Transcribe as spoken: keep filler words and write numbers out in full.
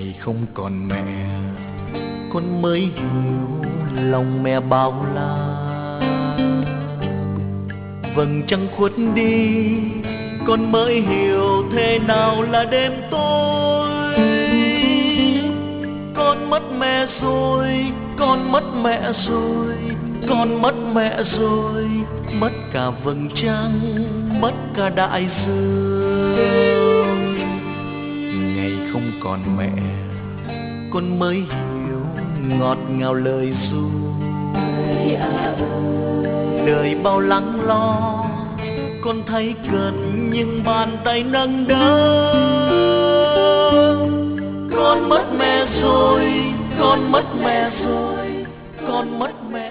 ngày không còn mẹ, con mới hiểu lòng mẹ bao la. Vầng trăng khuất đi, con mới hiểu thế nào là đêm tối. Con mất mẹ rồi, con mất mẹ rồi, con mất mẹ rồi, mất cả vầng trăng, mất cả đại dương. Ngày không còn mẹ, con mới hiểu ngọt ngào lời ru. Đời bao lắng lo, con thấy cần những bàn tay nâng đỡ. Con mất mẹ rồi, con mất mẹ rồi, con mất mẹ